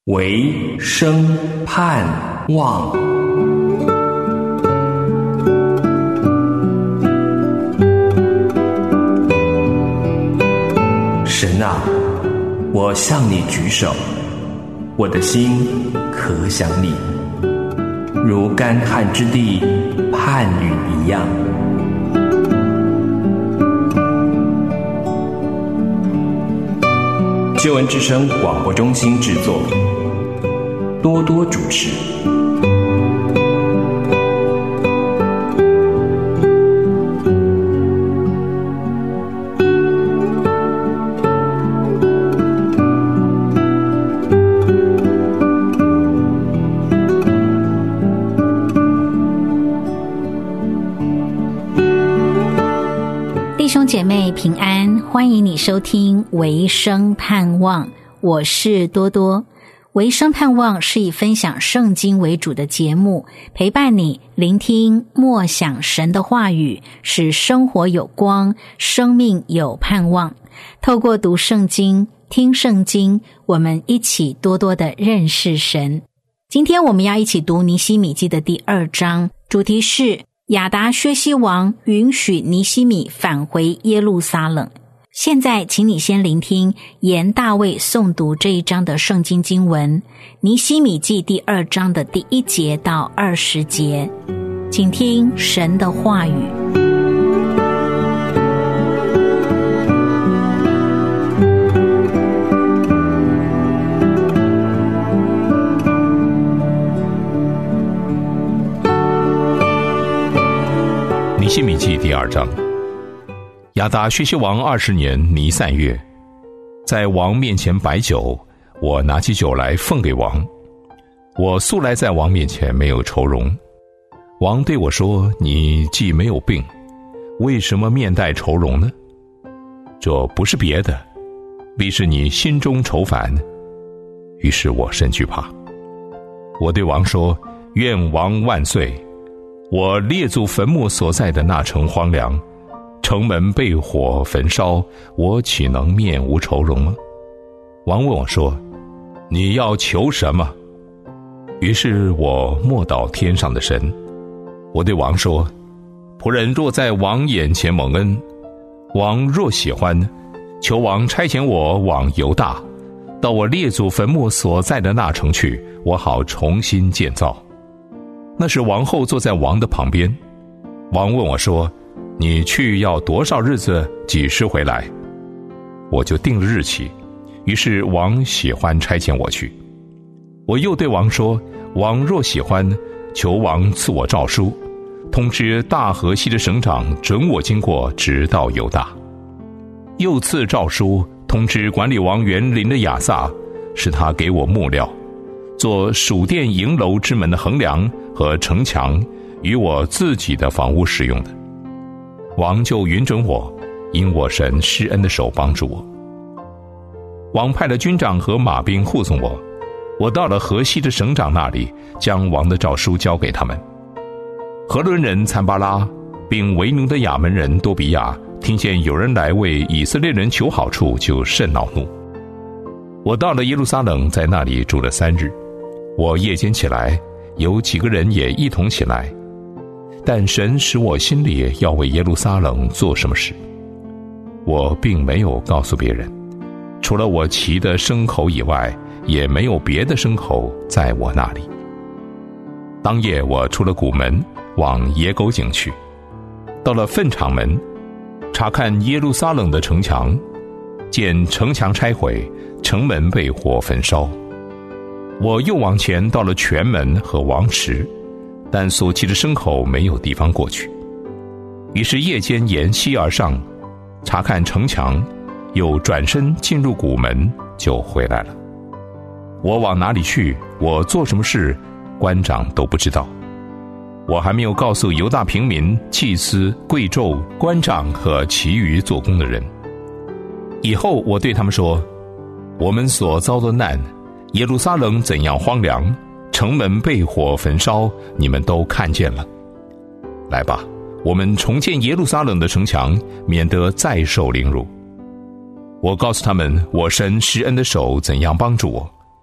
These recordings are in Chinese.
唯生盼望。神啊，我向你举手，我的心可想你，如干旱之地盼雨一样。救恩之声广播中心制作，多多主持。 弟兄姐妹平安，欢迎你收听唯生盼望，我是多多。唯生盼望是以分享圣经为主的节目，陪伴你聆听默想神的话语，使生活有光，生命有盼望。透过读圣经、听圣经，我们一起多多的认识神。今天我们要一起读尼希米记的第2章，主题是亚达薛西王允许尼希米返回耶路撒冷。现在请你先聆听严大卫诵读这一章的圣经经文，尼希米记第2章的第1节到20节，请听神的话语。 尼希米记第2章。亚达薛西王20年尼散月，在王面前摆酒，我拿起酒来奉给王。我素来在王面前没有愁容。王对我说：你既没有病，为什么面带愁容呢？这不是别的，必是你心中愁烦。于是我甚惧怕。我对王说：愿王万岁！我列祖坟墓所在的那城荒凉，城门被火焚烧，我岂能面无愁容吗？王问我说：你要求什么？于是我默祷天上的神。我对王说：仆人若在王眼前蒙恩，王若喜欢，求王差遣我往犹大，到我列祖坟墓所在的那城去，我好重新建造。那时王后坐在王的旁边。王问我说：你去要多少日子，几时回来？我就定了日期。于是王喜欢差遣我去。我又对王说：王若喜欢，求王赐我诏书，通知大河西的省长准我经过，直到犹大。又赐诏书，通知管理王园林的亚萨，使他给我木料，做属殿营楼之门的横梁和城墙，与我自己的房屋使用的。王就允准我，因我神施恩的手帮助我。王派了军长和马兵护送我，我到了河西的省长那里，将王的诏书交给他们。何伦人参巴拉并为奴的亚门人多比亚听见有人来为以色列人求好处，就甚恼怒。我到了耶路撒冷，在那里住了3日。我夜间起来，有几个人也一同起来，但神使我心里要为耶路撒冷做什么事，我并没有告诉别人。除了我骑的牲口以外，也没有别的牲口在我那里。当夜我出了谷门，往野狗井去，到了粪场门，查看耶路撒冷的城墙，见城墙拆毁，城门被火焚烧。我又往前到了泉门和王池，但所骑的牲口没有地方过去。于是夜间沿西而上，查看城墙，又转身进入谷门，就回来了。我往哪里去，我做什么事，官长都不知道。我还没有告诉犹大平民、祭司、贵胄、官长和其余做工的人。以后我对他们说：我们所遭的难，耶路撒冷怎样荒凉，城门被火焚烧，你们都看见了。来吧，我们重建耶路撒冷的城墙，免得再受凌辱。我告诉他们，我神施恩的手怎样帮助我，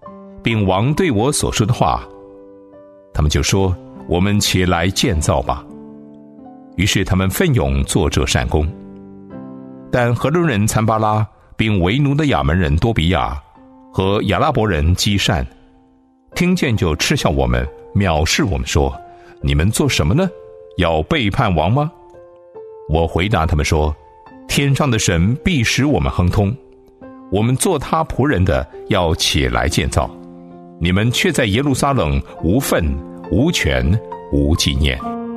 并王对我所说的话。他们就说：我们起来建造吧。于是他们奋勇做这善工。但何伦人参巴拉并为奴的亚门人多比亚和亚拉伯人基善听见，就嗤笑我们，藐视我们，说：你们做什么呢？要背叛王吗？我回答他们说：天上的神必使我们亨通，我们做他仆人的要起来建造，你们却在耶路撒冷无份无权无纪念。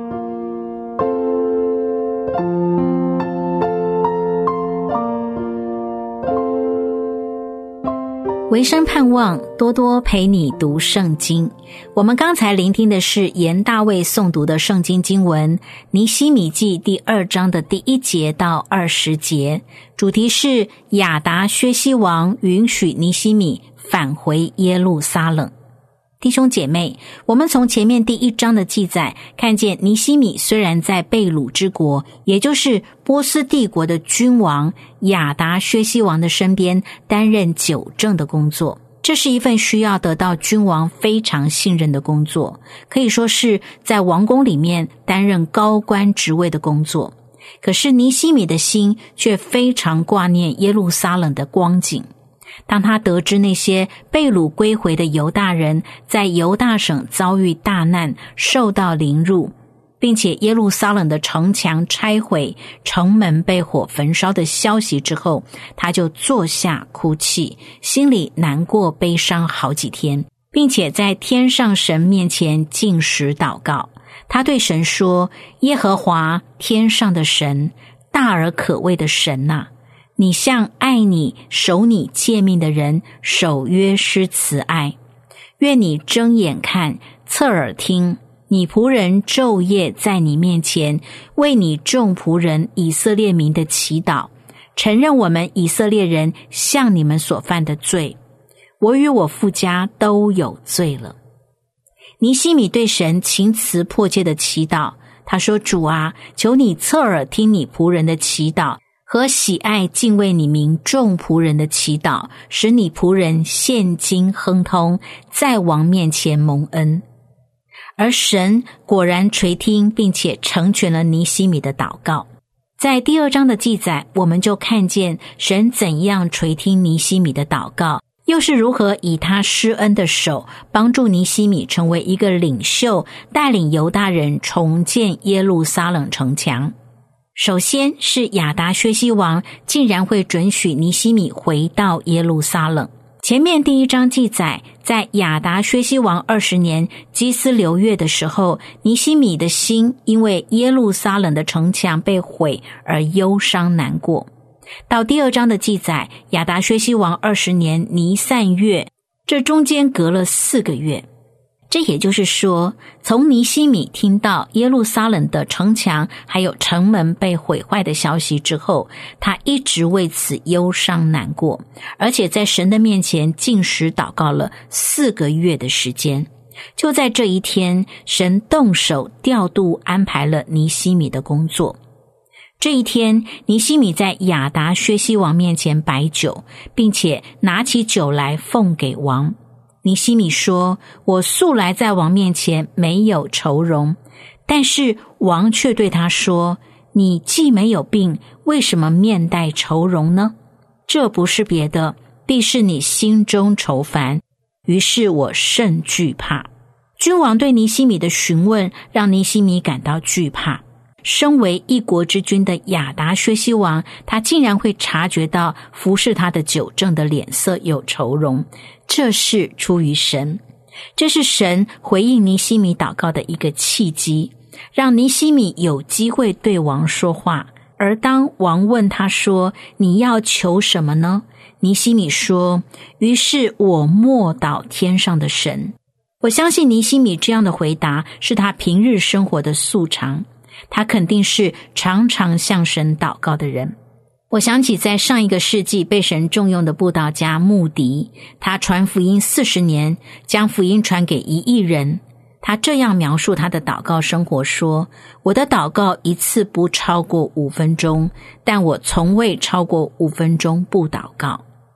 维生盼望多多陪你读圣经。我们刚才聆听的是严大卫诵读的圣经经文尼希米记第2章的第1节到20节，主题是亚达薛西王允许尼希米返回耶路撒冷。弟兄姐妹，我们从前面第1章的记载看见，尼希米虽然在被掳之国，也就是波斯帝国的君王亚达薛西王的身边担任酒政的工作，这是一份需要得到君王非常信任的工作，可以说是在王宫里面担任高官职位的工作。可是尼希米的心却非常挂念耶路撒冷的光景。当他得知那些被掳归回的犹大人在犹大省遭遇大难，受到凌辱，并且耶路撒冷的城墙拆毁，城门被火焚烧的消息之后，他就坐下哭泣，心里难过悲伤好几天，并且在天上神面前禁食祷告。他对神说：耶和华天上的神，大而可畏的神啊，你向爱你守你诫命的人守约施慈爱，愿你睁眼看，侧耳听，你仆人昼夜在你面前为你众仆人以色列民的祈祷，承认我们以色列人向你们所犯的罪，我与我父家都有罪了。尼希米对神情辞迫切的祈祷，他说：主啊，求你侧耳听你仆人的祈祷和喜爱敬畏你名众仆人的祈祷，使你仆人现今亨通，在王面前蒙恩。而神果然垂听，并且成全了尼希米的祷告。在第2章的记载，我们就看见神怎样垂听尼希米的祷告，又是如何以他施恩的手帮助尼希米成为一个领袖，带领犹大人重建耶路撒冷城墙。首先是亚达薛西王竟然会准许尼希米回到耶路撒冷。前面第1章记载，在亚达薛西王20年基斯流月的时候，尼希米的心因为耶路撒冷的城墙被毁而忧伤难过。到第2章的记载，亚达薛西王20年尼散月，这中间隔了4个月。这也就是说，从尼希米听到耶路撒冷的城墙还有城门被毁坏的消息之后，他一直为此忧伤难过，而且在神的面前禁食祷告了4个月的时间。就在这一天，神动手调度安排了尼希米的工作。这一天，尼希米在亚达薛西王面前摆酒，并且拿起酒来奉给王。尼希米说：我素来在王面前没有愁容，但是王却对他说：你既没有病，为什么面带愁容呢？这不是别的，必是你心中愁烦。于是我甚惧怕。君王对尼希米的询问让尼希米感到惧怕。身为一国之君的亚达薛西王，他竟然会察觉到服侍他的酒政的脸色有愁容，这是出于神。这是神回应尼希米祷告的一个契机，让尼希米有机会对王说话。而当王问他说：你要求什么呢？尼希米说：于是我默祷天上的神。我相信尼希米这样的回答是他平日生活的素常，他肯定是常常向神祷告的人。我想起在上一个世纪被神重用的布道家穆迪，他传福音40年，将福音传给1亿人。他这样描述他的祷告生活说：我的祷告一次不超过5分钟，但我从未超过5分钟不祷告。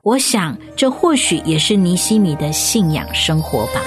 我想这或许也是尼西米的信仰生活吧。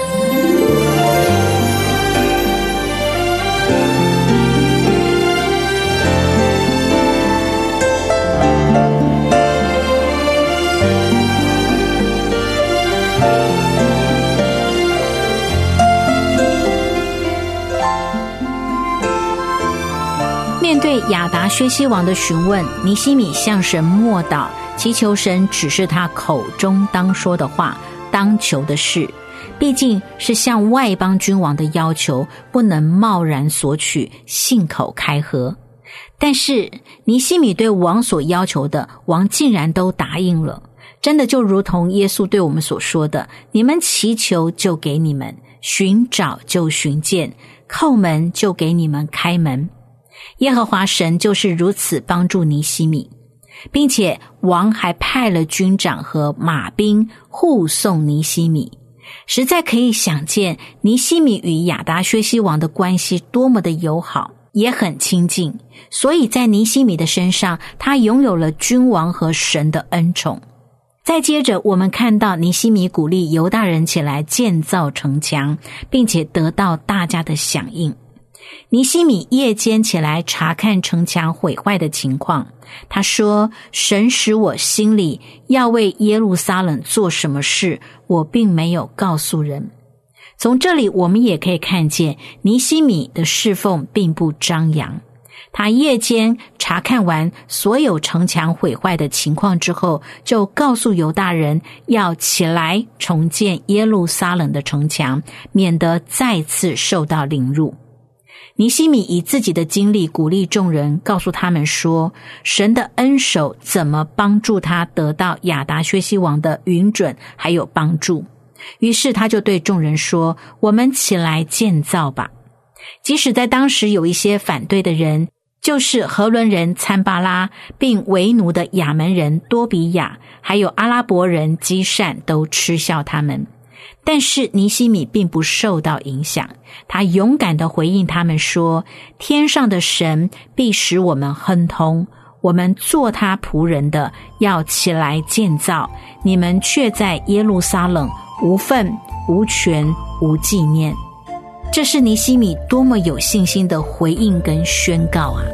面对亚达薛西王的询问，尼西米向神默祷，祈求神指示他口中当说的话，当求的事。毕竟是向外邦君王的要求，不能贸然索取，信口开河。但是尼西米对王所要求的，王竟然都答应了。真的就如同耶稣对我们所说的，你们祈求就给你们，寻找就寻见，叩门就给你们开门。耶和华神就是如此帮助尼西米，并且王还派了军长和马兵护送尼西米。实在可以想见尼西米与亚达薛西王的关系多么的友好，也很亲近，所以在尼西米的身上，他拥有了君王和神的恩宠。再接着我们看到尼西米鼓励犹大人起来建造城墙，并且得到大家的响应。尼西米夜间起来查看城墙毁坏的情况，他说，神使我心里要为耶路撒冷做什么事，我并没有告诉人。从这里我们也可以看见尼西米的侍奉并不张扬，他夜间查看完所有城墙毁坏的情况之后，就告诉犹大人要起来重建耶路撒冷的城墙，免得再次受到凌辱。尼西米以自己的经历鼓励众人，告诉他们说，神的恩手怎么帮助他得到亚达薛西王的允准还有帮助。于是他就对众人说，我们起来建造吧。即使在当时有一些反对的人，就是何伦人参巴拉，并为奴的亚门人多比亚，还有阿拉伯人基善，都嗤笑他们。但是尼西米并不受到影响，他勇敢地回应他们说，天上的神必使我们亨通，我们做他仆人的要起来建造，你们却在耶路撒冷无份无权无纪念。这是尼西米多么有信心的回应跟宣告啊！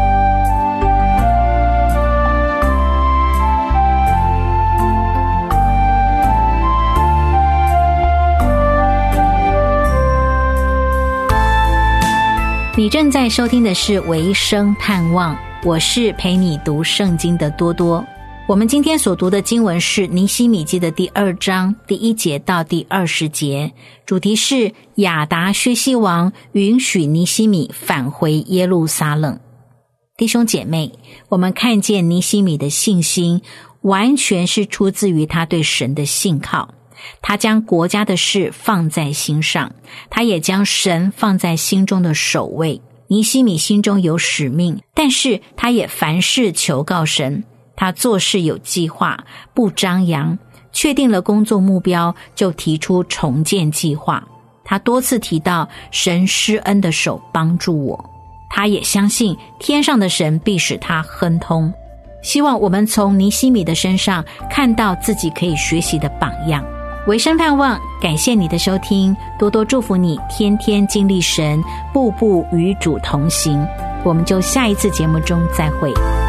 你正在收听的是维生盼望，我是陪你读圣经的多多。我们今天所读的经文是尼希米记的第2章第1节到第20节，主题是亚达薛西王允许尼希米返回耶路撒冷。弟兄姐妹，我们看见尼希米的信心完全是出自于他对神的信靠，他将国家的事放在心上，他也将神放在心中的首位。尼希米心中有使命，但是他也凡事求告神，他做事有计划，不张扬，确定了工作目标就提出重建计划。他多次提到神施恩的手帮助我，他也相信天上的神必使他亨通。希望我们从尼希米的身上看到自己可以学习的榜样。维生盼望，感谢你的收听，多多祝福你天天经历神，步步与主同行。我们就下一次节目中再会。